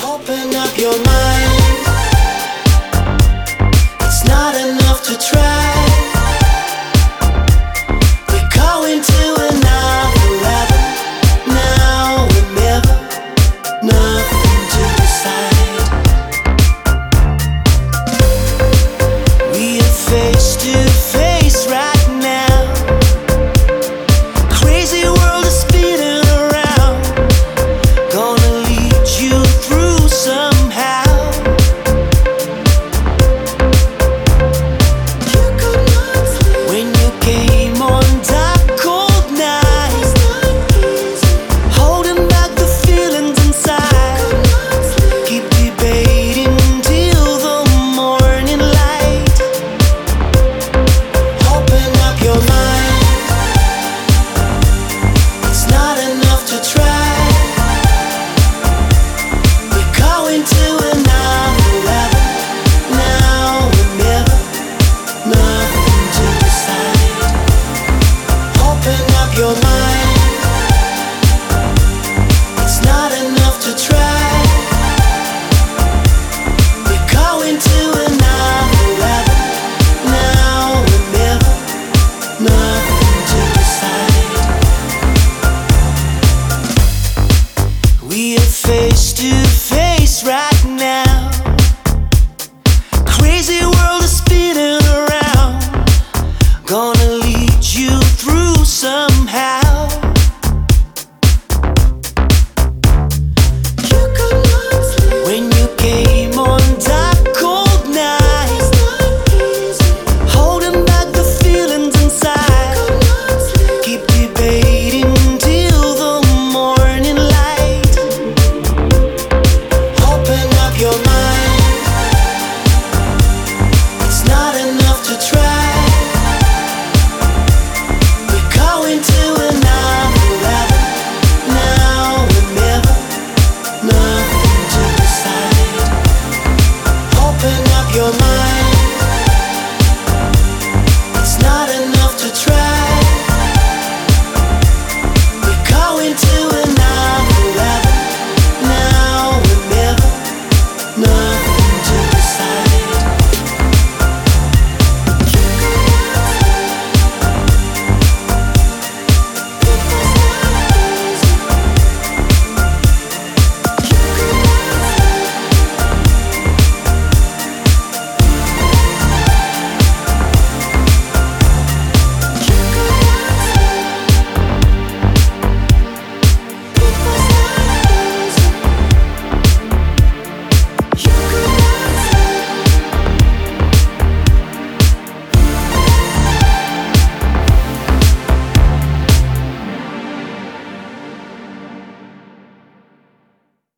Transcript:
Open up your mind. It's not enough to try. We're going to another level. Now or never. Nothing to decide. We are face to face right now. Crazy world is spinning around. Gonna lead you through somehow. You could not sleep when you came on dark cold nights, holding back the feelings inside. Keep debating till the morning light. Open up your mind. It's not enough to try. We're going to another level. Now or never. Nothing to decide. Open up your mind. It's not enough to try. We're going to another level. Now or never. Nothing to decide. We are face to